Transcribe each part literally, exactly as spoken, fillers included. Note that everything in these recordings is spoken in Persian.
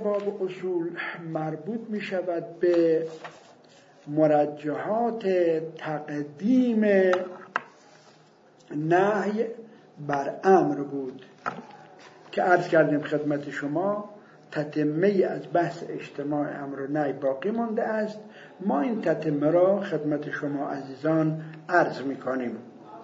باب اصول مربوط می شود به مرجحات تقدیم نهی بر امر بود که عرض کردیم خدمت شما تتمه از بحث اجتماع امر و نهی باقی مانده است. ما این تتمه را خدمت شما عزیزان عرض می کنیم.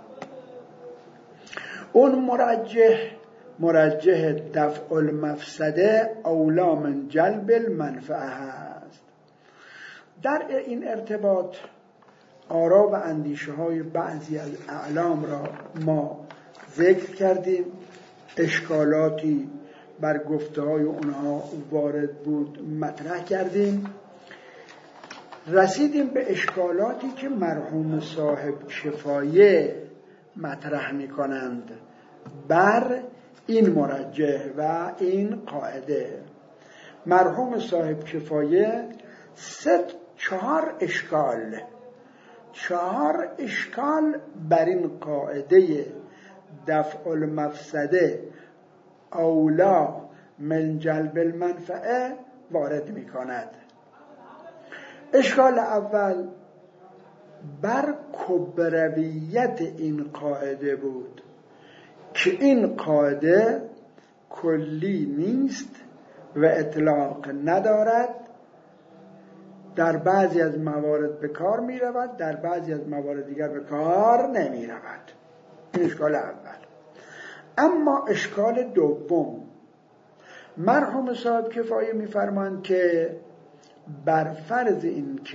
اون مرجح مرجح دفع المفسده اولا من جلب المنفعه است. در این ارتباط آرا و اندیشه های بعضی از اعلام را ما ذکر کردیم، اشکالاتی بر گفته های اونها وارد بود مطرح کردیم، رسیدیم به اشکالاتی که مرحوم صاحب کفایه مطرح می کنند بر این مرجح و این قاعده. مرحوم صاحب کفایه سه چهار اشکال چهار اشکال بر این قاعده دفع المفسده اولا من جلب المنفعه وارد می کند. اشکال اول بر کبرویت این قاعده بود که این قاعده کلی نیست و اطلاق ندارد، در بعضی از موارد به کار می رود، در بعضی از موارد دیگر به کار نمی رود. این اشکال اول. اما اشکال دوم، مرحوم صاحب کفایه می فرمایند که بر فرض این که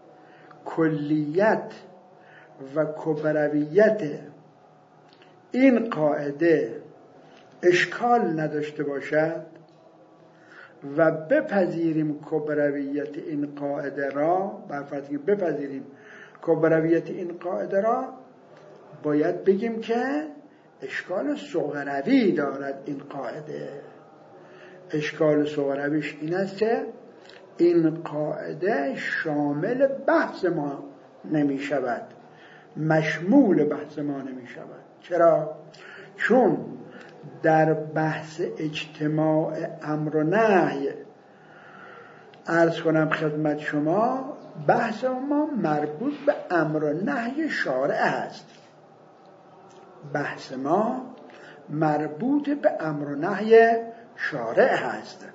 کلیت و کبرویت این قاعده اشکال نداشته باشد و بپذیریم کبرویت این قاعده را، بر فرض که بپذیریم کبرویت این قاعده را، باید بگیم که اشکال صغروی دارد این قاعده. اشکال صغرویش این است که این قاعده شامل بحث ما نمی شود، مشمول بحث ما نمی شود. چرا؟ چون در بحث اجتماع امر و نهی عرض کنم خدمت شما، بحث ما مربوط به امر و نهی شارع است. بحث ما مربوط به امر و نهی شارع هست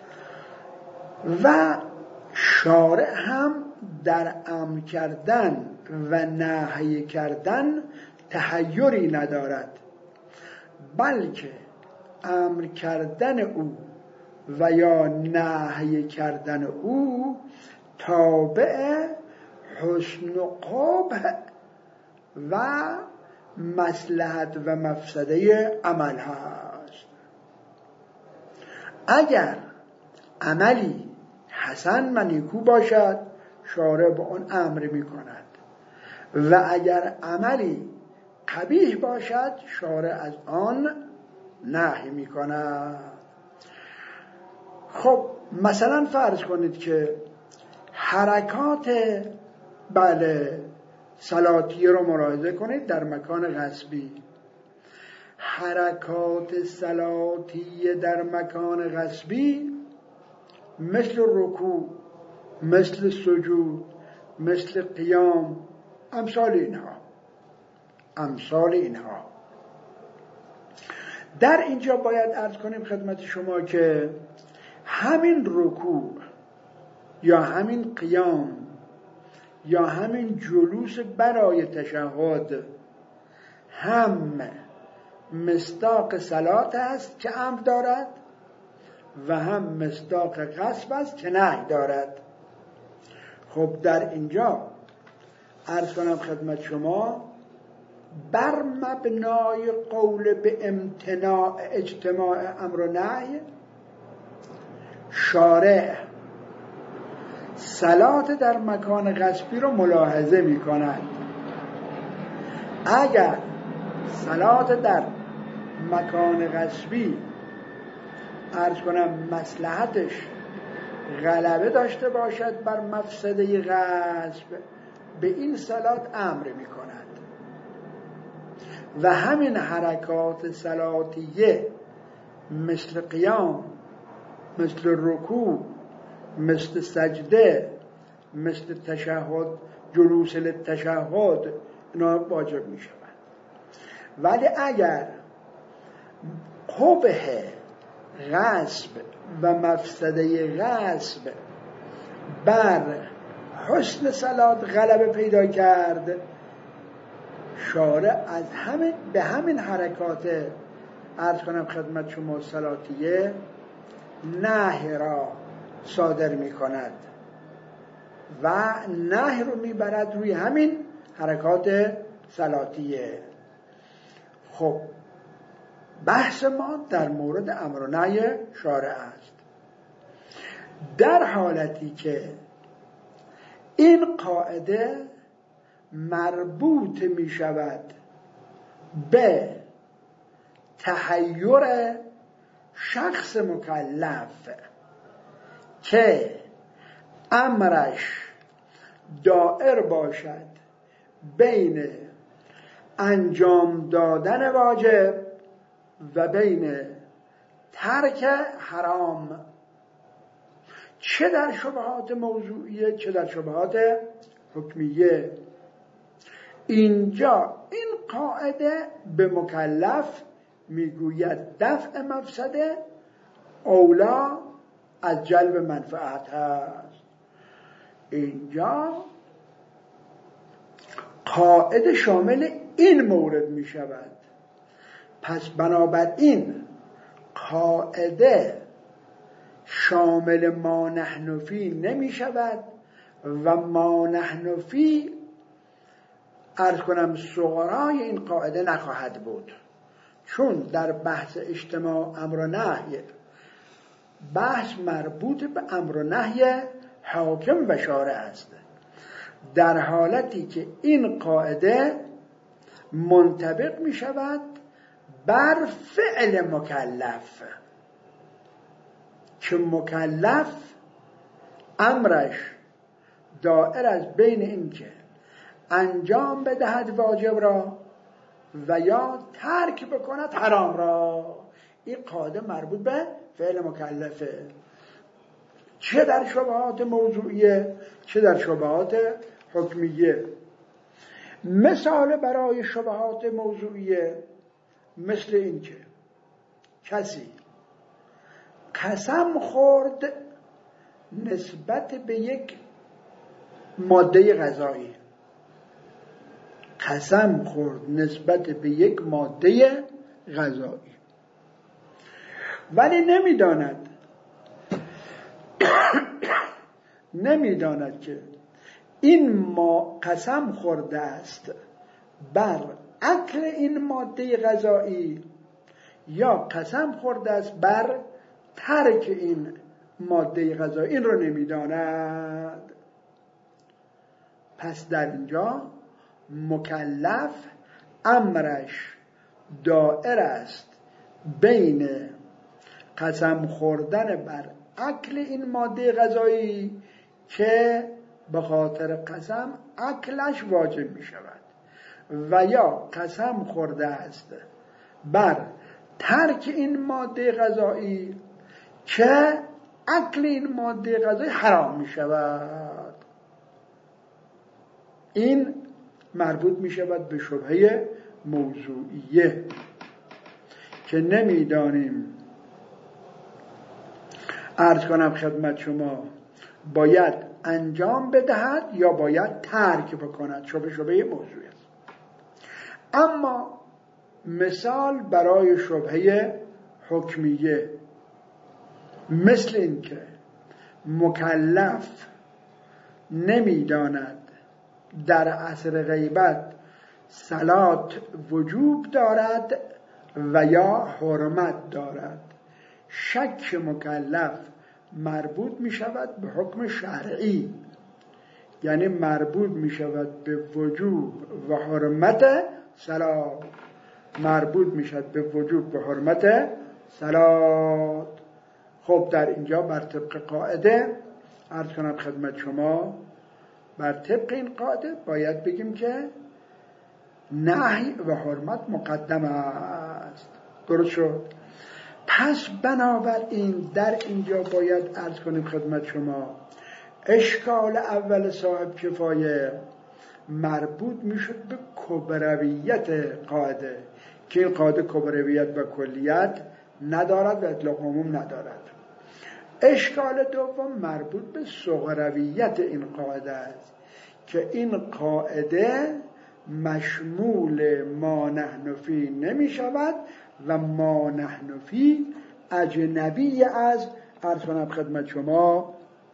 و شارع هم در امر کردن و نهی کردن تحیری ندارد، بلکه امر کردن او و یا نهی کردن او تابع حسن و قبح و مصلحت و مفسده عمل هست. اگر عملی حسن و نیکو باشد شارع به آن امر می کند و اگر عملی قبیح باشد شارع از آن نهی می کند. خب مثلا فرض کنید که حرکات بله صلاتیه رو ملاحظه کنید در مکان غصبی. حرکات صلاتیه در مکان غصبی مثل رکوع، مثل سجود، مثل قیام، امثال اینها امثال اینها در اینجا باید عرض کنیم خدمت شما که همین رکوع یا همین قیام یا همین جلوس برای تشهد هم مصداق صلات است که امر دارد و هم مصداق غصب است که نهی دارد. خب در اینجا عرض کنم خدمت شما بر مبنای قول به امتناع اجتماع امر و نهی، شارع صلات در مکان غصبی رو ملاحظه می کند. اگر صلات در مکان غصبی عرض کنم مصلحتش غلبه داشته باشد بر مفسده غصب، به این صلات امر می کند و همین حرکات صلاتیه مثل قیام، مثل رکوع، مثل سجده، مثل تشهد، جلوس للتشهد، اینا واجب می شود. ولی اگر قبح غصب و مفسده غصب بر حسن صلات غلبه پیدا کرد، شارع از همین به همین حرکات عرض کنم خدمت شما صلاتیه نهی را صادر می کند و نهی رو می برد روی همین حرکات صلاتیه. خب بحث ما در مورد امر و نهی شارع است. در حالتی که این قاعده مربوط می شود به تحیر شخص مکلف که امرش دائر باشد بین انجام دادن واجب و بین ترک حرام، چه در شبهات موضوعیه چه در شبهات حکمیه. اینجا این قاعده به مکلف میگوید دفع مفسده اولا از جلب منفعت هست. اینجا قاعده شامل این مورد می شود. پس بنابراین قاعده شامل ما نحن فی نمی شود و ما نحن فی عرض کنم صغرای این قاعده نخواهد بود، چون در بحث اجتماع امر و نهی بحث مربوط به امر و نهی حاکم و شارع است، در حالتی که این قاعده منطبق می شود بر فعل مکلف، که مکلف امرش دائر از بین این که انجام بدهد واجب را و یا ترک بکند حرام را. این قاعده مربوط به فعل مکلفه، چه در شبهات موضوعیه چه در شبهات حکمیه. مثال برای شبهات موضوعیه مثل این که کسی قسم خورد نسبت به یک ماده غذایی، قسم خورد نسبت به یک ماده غذایی ولی نمیداند نمیداند که این ما قسم خورده است بر اکل این ماده غذایی یا قسم خورده است بر ترک این ماده غذایی، این رو نمیداند. پس در اینجا مکلف امرش دائر است بین قسم خوردن بر اکل این ماده غذایی که به خاطر قسم اکلش واجب می شود و یا قسم خورده است بر ترک این ماده غذایی که اکل این ماده غذایی حرام می شود. این مربوط می شود به شبهه موضوعیه که نمیدانیم عرض کنم خدمت شما باید انجام بدهد یا باید ترک بکند، شبه شبه موضوعی است. اما مثال برای شبهه حکمیه مثل این که مکلف نمیداند در عصر غیبت صلات وجوب دارد و یا حرمت دارد، شک مکلف مربوط می شود به حکم شرعی، یعنی مربوط می شود به وجوب و حرمت صلات، مربوط می شود به وجوب و حرمت صلات. خب در اینجا بر طبق قاعده عرض کنم خدمت شما، بر طبق این قاعده باید بگیم که نهی و حرمت مقدم است. درست شد؟ پس بنابراین در اینجا باید عرض کنیم خدمت شما اشکال اول صاحب کفایه مربوط میشد به کبرویت قاعده که این قاعده کبرویت و کلیت ندارد و اطلاق عموم ندارد. اشکال دوم مربوط به صغرویت این قاعده است که این قاعده مشمول ما نحن فی نمی شود و ما نحن فی اجنبی از عرض کنم خدمت شما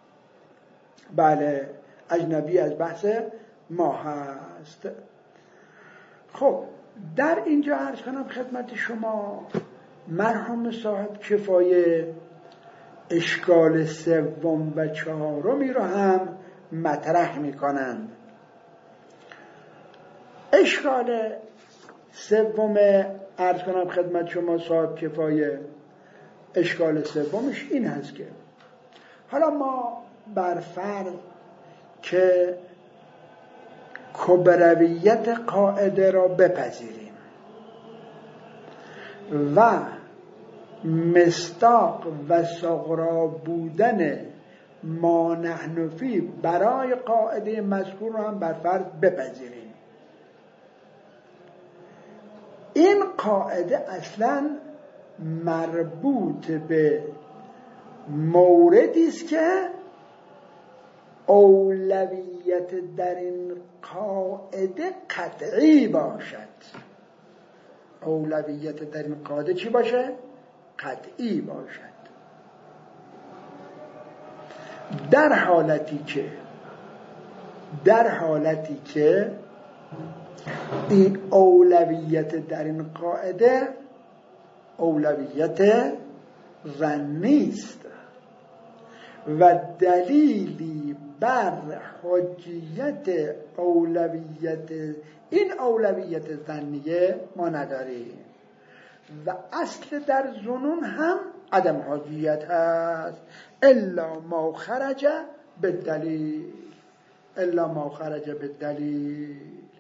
بله اجنبی از بحث ما هست. خب در اینجا عرض کنم خدمت شما مرحوم صاحب کفایه اشکال سوم و چهارمی رو هم مطرح میکنند. اشکال سوم عرض کنم خدمت شما صاحب کفایه اشکال سومش این هست که حالا ما بر فرض که کبرویت قاعده را بپذیریم و مصداق و صغرا بودن ما نحن فی برای قاعده مذکور رو هم بر فرض بپذیریم، این قاعده اصلا مربوط به موردی است که اولویت در این قاعده قطعی باشد. اولویت در این قاعده چی باشه؟ قطعی باشد. در حالتی که در حالتی که این اولویت در این قاعده اولویت ظنی است و دلیلی بر حجیت اولویت این اولویت ظنیه ما نداریم و اصل در ظنون هم عدم حجیت هست الا ما خرج بالدلیل الا ما خرج بالدلیل.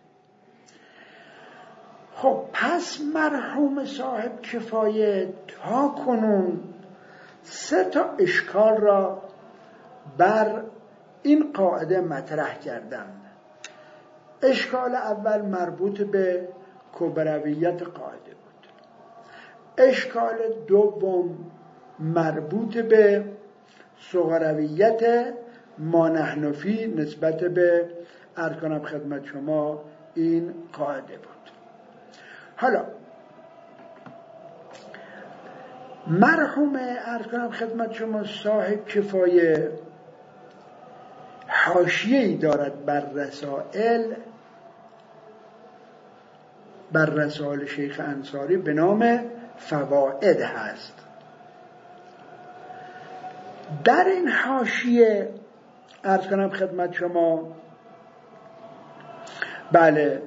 خب پس مرحوم صاحب کفایه تا کنون سه تا اشکال را بر این قاعده مطرح کردند. اشکال اول مربوط به کبرویت قاعده بود. اشکال دوم مربوط به صغرویت ما نحن فی نسبت به عرض کنم خدمت شما این قاعده بود. حالا مرحوم عرض کنم خدمت شما صاحب کفایه حاشیه‌ای دارد بر رسائل بر رسائل شیخ انصاری به نام فوائد هست. در این حاشیه عرض کنم خدمت شما بله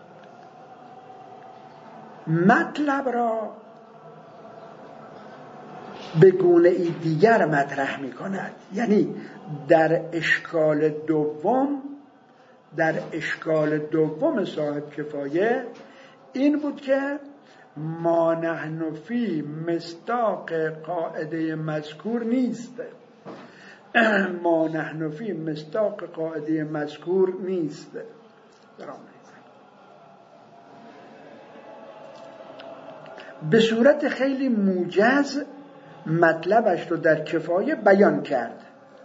مطلب را به گونه ای دیگر مطرح می کند. یعنی در اشکال دوم در اشکال دوم صاحب کفایه این بود که ما نحن فی مصداق قاعده مذکور نیست ما نحن فی مصداق قاعده مذکور نیست. به صورت خیلی موجز مطلبش رو در کفایه بیان کرد،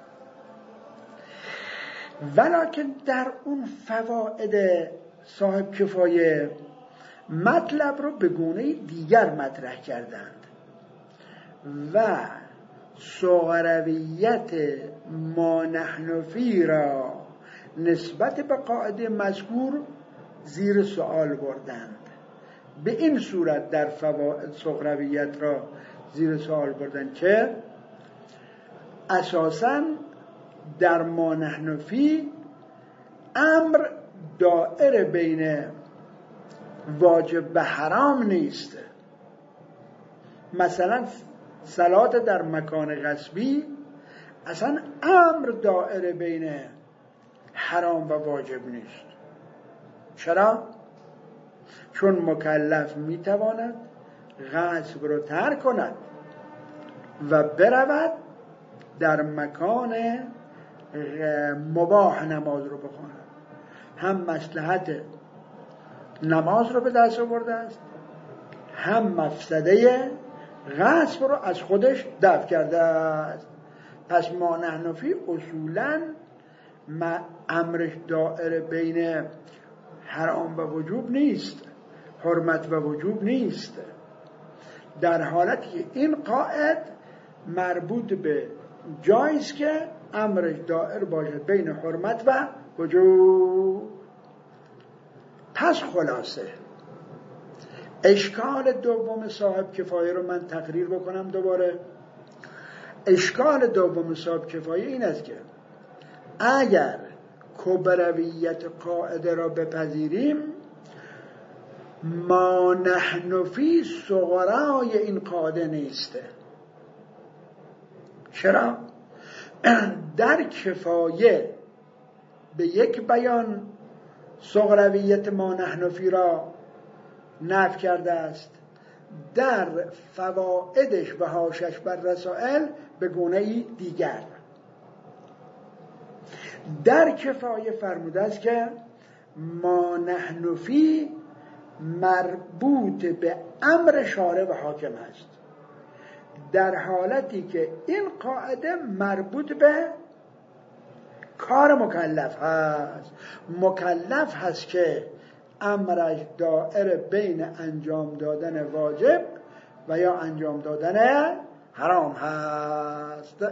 ولکن در اون فواید صاحب کفایه مطلب رو به گونه دیگر مطرح کردند و صغرویت ما نحن فی را نسبت به قاعده مذکور زیر سوال بردند. به این صورت در فواید صغرویت را زیر سوال بردند که اساساً در ما نحن فی امر دائر بین واجب و حرام نیست. مثلا صلات در مکان غصبی اصلا امر دائر بین حرام و واجب نیست. چرا؟ چون مکلف میتواند غصب رو ترک کند و برود در مکان مباح نماز رو بخواند. هم مصلحت نماز رو به دست آورده است، هم مفسده غصب رو از خودش دفع کرده است. پس ما نحنفی اصولاً امرش دائره بین حرام و وجوب نیست، حرمت و وجوب نیست، در حالتی که این قاعد مربوط به جاییست که امرش دائر باشد بین حرمت و وجوب. پس خلاصه اشکال دوم صاحب کفایه رو من تقریر بکنم دوباره. اشکال دوم صاحب کفایه این است که اگر کبرویت قاعده را بپذیریم، ما نحن فی صغرای این قاعده نیسته. چرا؟ در کفایه به یک بیان صغرویت ما نحن فی را نفی کرده است، در فوائدش و حاشش بر رسائل به گونه‌ای دیگر. در کفایه فرموده است که ما نحن فی مربوط به امر شارع و حاکم است، در حالتی که این قاعده مربوط به کار مکلف هست. مکلف هست که امرش دائر بین انجام دادن واجب و یا انجام دادن حرام هست.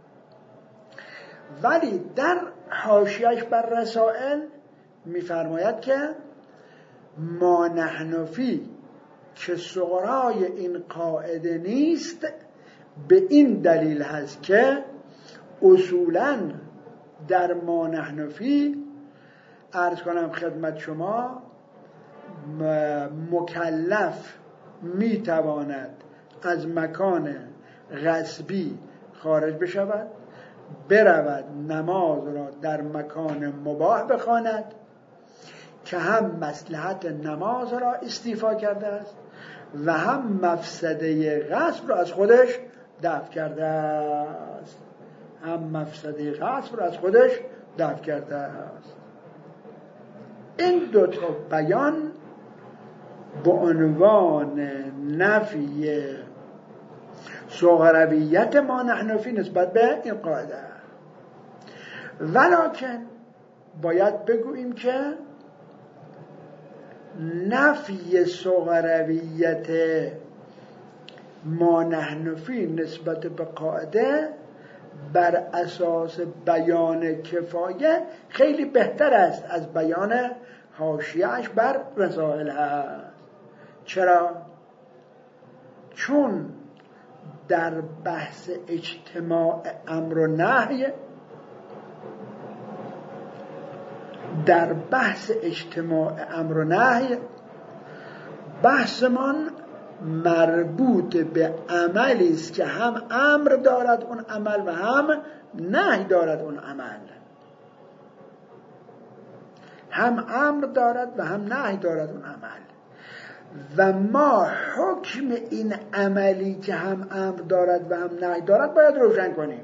ولی در حاشیه‌اش بر رسائل می‌فرماید که ما نحن فی که صغرای این قاعده نیست، به این دلیل هست که اصولاً در ما نحن فی عرض کنم خدمت شما مکلف میتواند از مکان غصبی خارج بشود، برود نماز را در مکان مباح بخواند که هم مصلحت نماز را استیفا کرده است و هم مفسده غصب را از خودش دفع کرده است. هم مفسده غصب را از خودش دفع کرده است. این دو تا بیان به عنوان نفی صغرویت ما نحن فی نسبت به این قاعده. ولکن باید بگوییم که نفی صغرویت ما نحن فی نسبت به قاعده بر اساس بیان کفایه خیلی بهتر است از بیان حاشیه‌اش بر رسائل هست. چرا؟ چون در بحث اجتماع امر و نهی در بحث اجتماع امر و نهی بحثمان مربوط به عملی است که هم امر دارد اون عمل و هم نهی دارد اون عمل. هم امر دارد و هم نهی دارد اون عمل و ما حکم این عملی که هم امر دارد و هم نهی دارد باید روشن کنیم.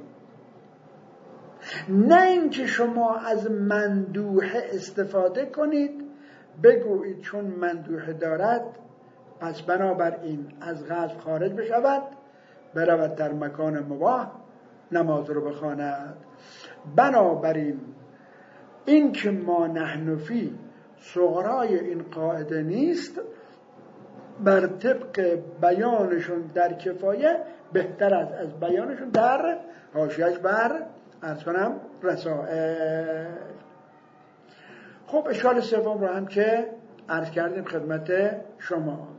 نه اینکه شما از مندوح استفاده کنید بگویید چون مندوح دارد پس بنابراین از غصب خارج بشود، برود در مکان مباح نماز رو بخواند. بنابراین این که ما نحن فی صغرای این قاعده نیست، بر طبق بیانشون در کفایه بهتر است از بیانشون در حاشیه‌اش بر عرض کنم رسائل. خب اشکال سوم رو هم که عرض کردیم خدمت شما.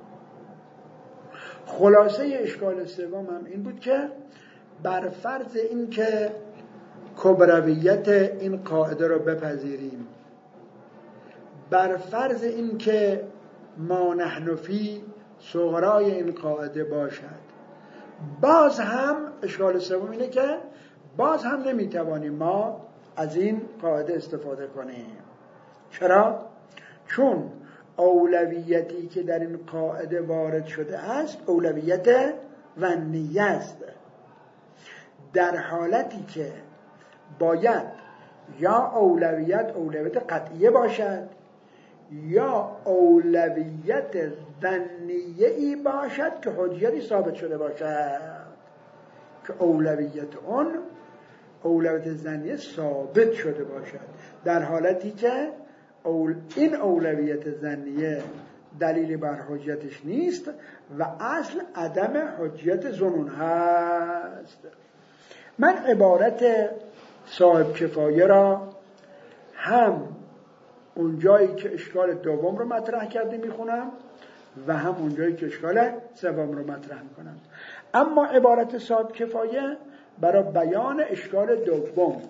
خلاصه اشکال سوم هم این بود که بر فرض این که کبرویت این قاعده رو بپذیریم، بر فرض این که ما نحن فی صغرای این قاعده باشد، باز هم اشکال سوم اینه که باز هم نمیتوانیم ما از این قاعده استفاده کنیم. چرا؟ چون اولویتی که در این قاعده وارد شده است اولویت ظنیه است، در حالتی که باید یا اولویت اولویت قطعیه باشد یا اولویت ظنیه ای باشد که حجتی ثابت شده باشد، که اولویت اون اولویت ظنیه ثابت شده باشد، در حالتی که اول این اولویت ظنیه دلیلی بر حجتش نیست و اصل عدم حجت ظنون هست. من عبارت صاحب کفایه را هم اونجایی که اشکال دوم رو مطرح کرده میخونم و هم اونجایی که اشکال سوم رو مطرح میکنم. اما عبارت صاحب کفایه برای بیان اشکال دوم،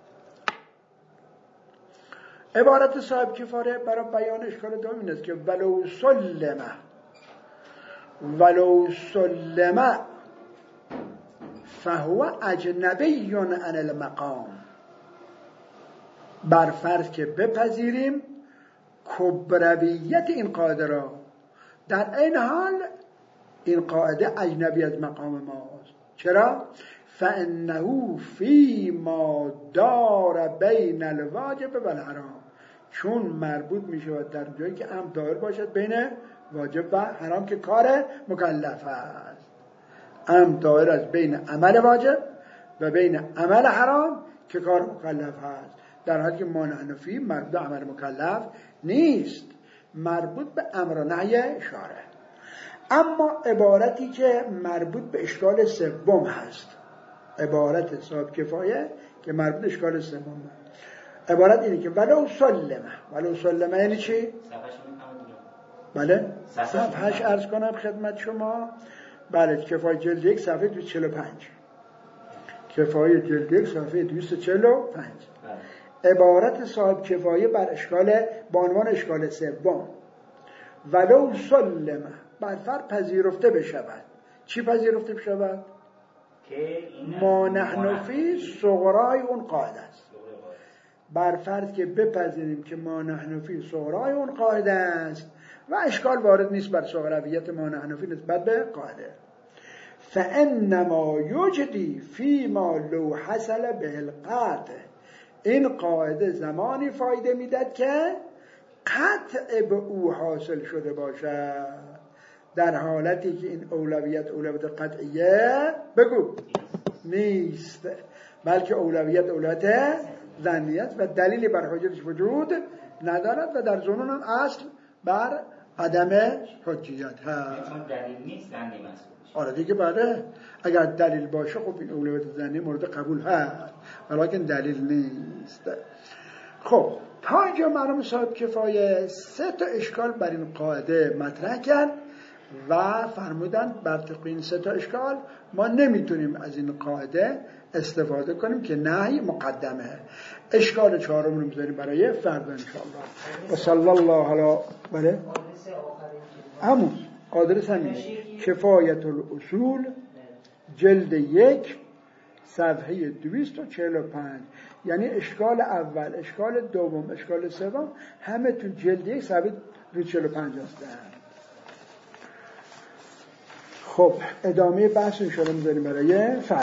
عبارت صاحب کفایه برای بیان اشکال دوم این است که ولو سلمه ولو سلمه فهو اجنبی عن المقام، بر فرض که بپذیریم کبرویت این قاعده را، در این حال این قاعده اجنبی از مقام ماست. چرا؟ فانه فیما دار بین الواجب و الحرام، چون مربوط می شود در جایی که هم دایر باشد بین واجب و حرام که کار مکلف است، هم دایر از بین عمل واجب و بین عمل حرام که کار مکلف است، در حالی که ما حنفی مربوط به عمل مکلف نیست، مربوط به امر و نهی شارع. اما عبارتی که مربوط به اشکال سوم هست، عبارت صاحب کفایه که مربوط به اشکال سوم هست، عبارت اینه که ولو سلمه، ولو سلمه یعنی چی؟ بله صفحهش عرض کنم خدمت شما. بله کفایه جلد یک صفحه دویست و چهل و پنج، کفایه جلد یک صفحه دویست و چهل و پنج. عبارت صاحب کفایه بر اشکال با عنوان اشکال سوم، ولو سلمه بر فرض پذیرفته بشود. چی پذیرفته بشود؟ ما نحن فی صغرای اون قاعده است. بر فرض که بپذیریم که ما نحن فی صغرای اون قاعده است و اشکال وارد نیست بر صغرویت ما نحن فی نسبت به قاعده، فانما یجدی فیما لو حصل به القطع، این قاعده زمانی فایده میداد که قطع به او حاصل شده باشد، در حالتی که این اولویت اولویت قطعیه بگو نیست، بلکه اولویت اولویت ظنیت و دلیلی بر حجتش وجود ندارد و در ظنون هم اصل بر عدم حجیت هست. چون دلیل نیست ظنی مسئول. آره دیگه بله، اگر دلیل باشه خب این اولویت ظنی مورد قبول هست، ولیکن دلیل نیست. خب تا اینجا معلوم صاحب کفایه سه تا اشکال بر این قاعده مطرح کرد و فرمودن بر طبق این سه تا اشکال ما نمیتونیم از این قاعده استفاده کنیم که نهی مقدمه. اشکال چهارم رو میذاریم برای فردا ان شاء الله. و صلی الله علی بله همون آدرس همینه، کفایت الاصول جلد یک صفحه دویست و چهل و پنج، یعنی اشکال اول، اشکال دوم، اشکال سوم همه تو جلد یک صفحه دویست و چهل و پنج هستن. خب ادامه بحث ان شاء الله میذاریم برای فردا.